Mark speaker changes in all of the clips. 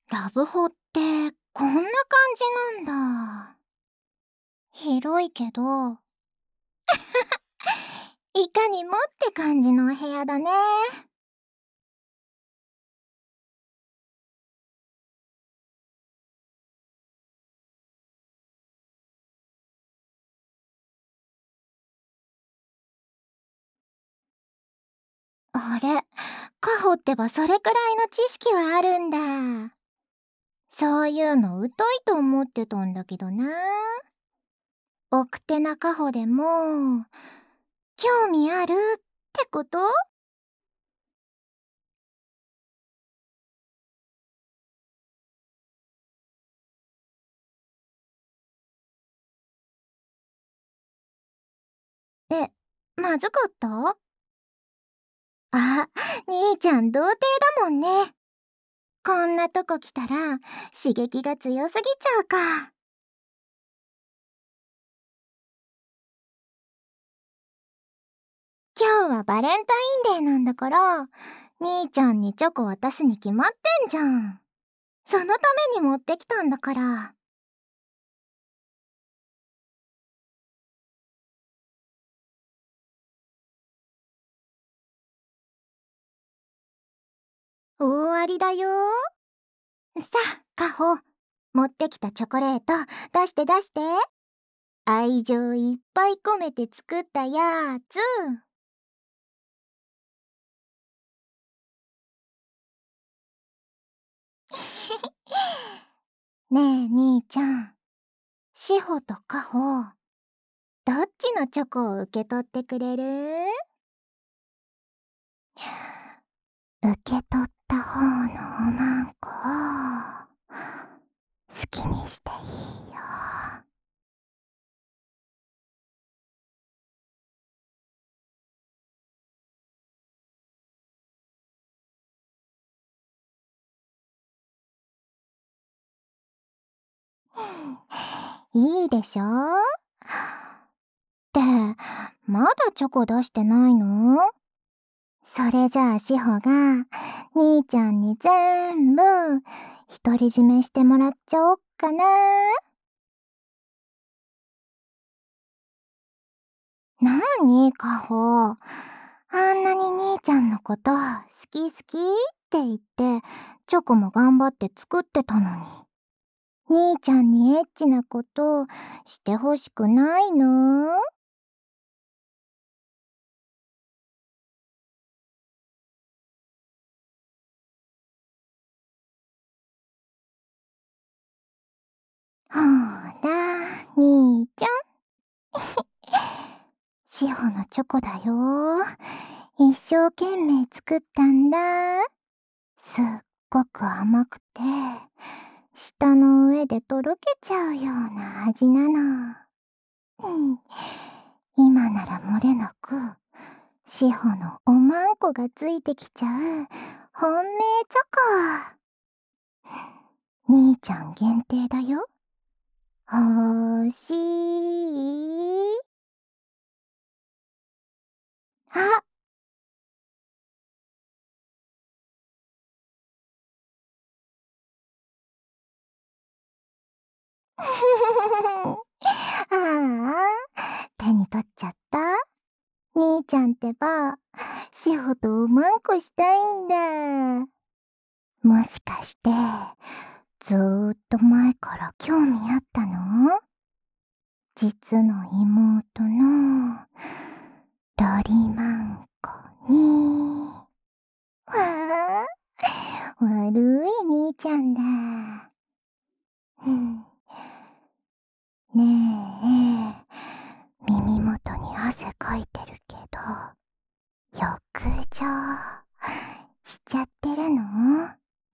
Speaker 1: ラブホってこんな感じなんだ。広いけど、いかにもって感じのお部屋だね。あれ、カホってばそれくらいの知識はあるんだ。そういうの疎いと思ってたんだけどな。奥手なカホでも、興味あるってこと？え、まずかった？あ、兄ちゃん童貞だもんね。こんなとこ来たら刺激が強すぎちゃうか。今日はバレンタインデーなんだから、兄ちゃんにチョコ渡すに決まってんじゃん。そのために持ってきたんだから。大ありだよ。さあ、カホ、持ってきたチョコレート出して出して。愛情いっぱい込めて作ったやつ。ねえ兄ちゃん、志保とカホ、どっちのチョコを受け取ってくれる？受け取った方のおまんこを好きにしていいよ。いいでしょ？ってまだチョコ出してないの？それじゃあ志保が兄ちゃんに全部独り占めしてもらっちゃおっかな。なにカホ、あんなに兄ちゃんのこと好き好きって言ってチョコも頑張って作ってたのに、兄ちゃんにエッチなことしてほしくないの？ほら兄ちゃん、志保のチョコだよ。一生懸命作ったんだ。すっごく甘くて、舌の上でとろけちゃうような味なの。うん、今なら漏れなく、志保のおまんこがついてきちゃう本命チョコ。兄ちゃん限定だよ。欲しい？あ、ああ、手に取っちゃった。兄ちゃんってば、志保とおまんこしたいんだ。もしかして、ずーっと前から興味あったの？実の妹の、ロリマンコに。わあ、悪い兄ちゃんだ。うん、ねえ、耳元に汗かいてるけど、浴場しちゃってるの？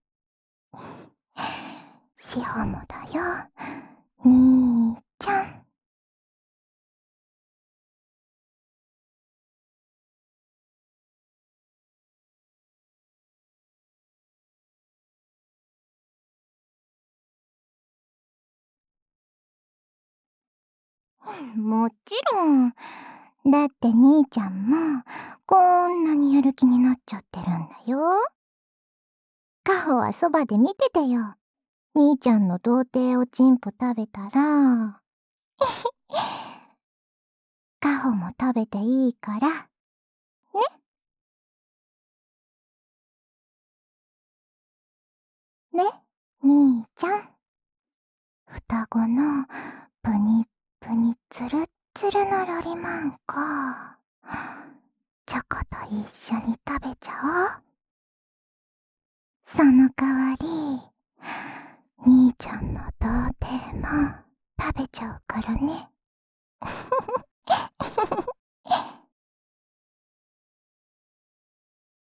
Speaker 1: 志保もだよ、兄ちゃん。もちろん。だって兄ちゃんもこんなにやる気になっちゃってるんだよ。カホはそばで見ててよ。 兄ちゃんの童貞おちんぽ食べたら、カホも食べていいから、ね。ね、兄ちゃん。双子のプニップニツルッツルのロリマンコ。チョコと一緒に食べちゃおう。その代わり、